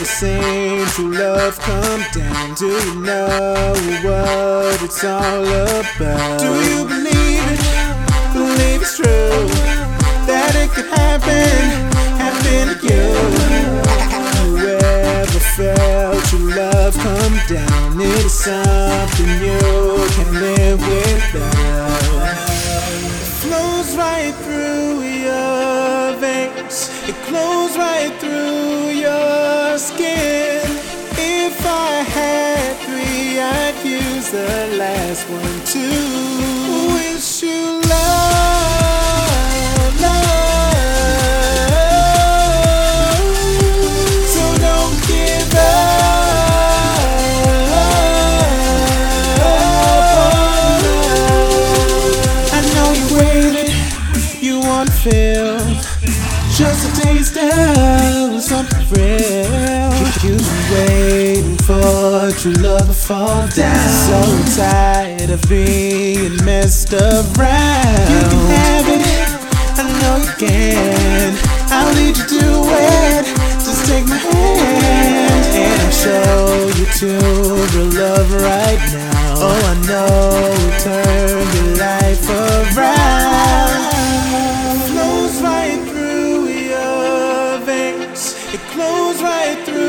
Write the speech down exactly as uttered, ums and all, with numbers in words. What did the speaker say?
ever seen true love come down? Do you know what it's all about? Do you believe it? Believe it's true that it could happen, happen to you? You ever felt true love come down? It is something you can't live without. It flows right through your veins, it flows right through your skin. If I had three, I'd use the last one too. Wish you love, love. So don't give up. I know you waited, you want to feel just a taste of something real. You've been waiting for true love to fall down. So tired of being messed around. You can have it, I know you can. I'll lead you to it. Just take my hand and I'll show you to real love right now. Oh, I know it'll turn your life around. It flows right through your veins, it flows right through